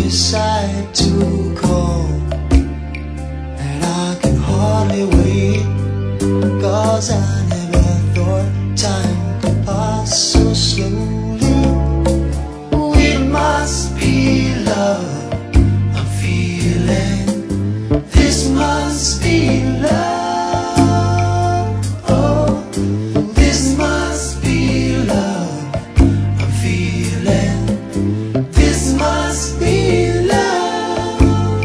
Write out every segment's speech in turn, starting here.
decide to call, and I can hardly wait, 'cause I never thought time could pass so slowly. It must be love I'm feeling. This must be love. Oh, this must be love I'm feeling. This must be love.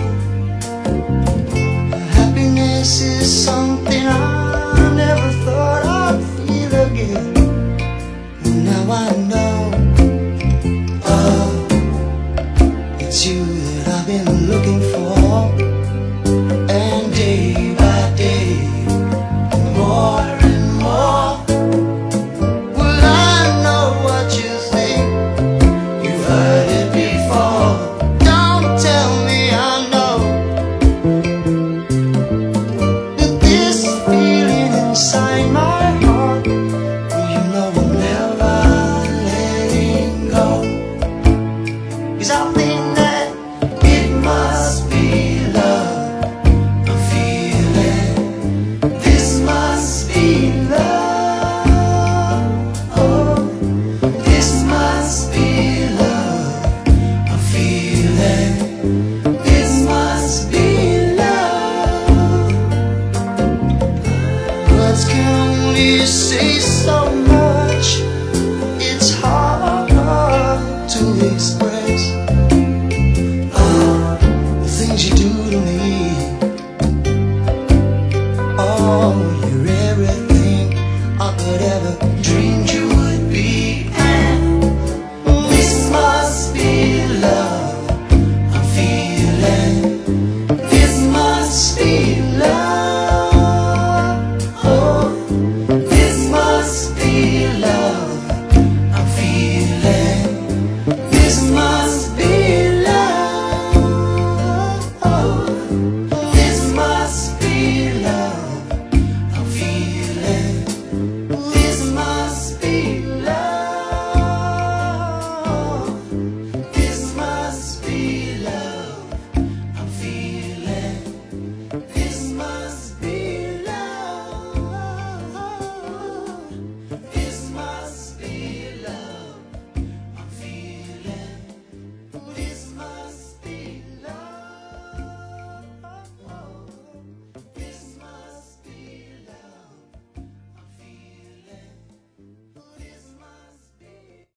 Happiness is something I never thought I'd feel again. Now I know, oh, it's you that I've been looking for. And day by day, more and more, well, I know what you think. You've heard it before. Don't tell me I know that this feeling inside my heart, well, you know I'm never letting go. 'Cause I've been